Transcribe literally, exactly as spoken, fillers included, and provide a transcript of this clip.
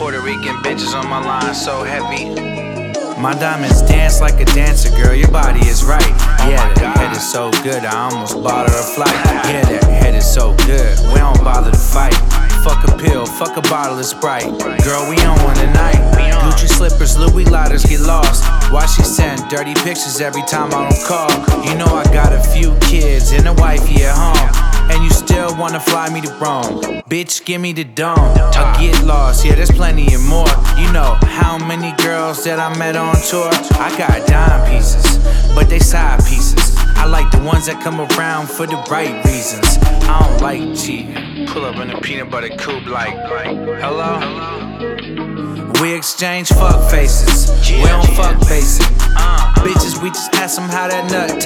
Puerto Rican bitches on my line, so heavy. My diamonds dance like a dancer, girl, your body is right. Yeah, that head is so good, I almost bought her a flight. Yeah, that head is so good, we don't bother to fight. Fuck a pill, fuck a bottle of Sprite. Girl, we on one tonight. Gucci slippers, Louis lighters get lost. Why she send dirty pictures every time I don't call? You know I got a few kids and a wifey at home, and you still wanna fly me to Rome. Bitch, give me the dome. I get lost, yeah, there's plenty and more. You know how many girls that I met on tour? I got dime pieces, but they side pieces. I like the ones that come around for the right reasons. I don't like cheating. Pull up in a peanut butter coupe like, hello? We exchange fuck faces, we don't fuck basic. Bitches, we just ask them how that nut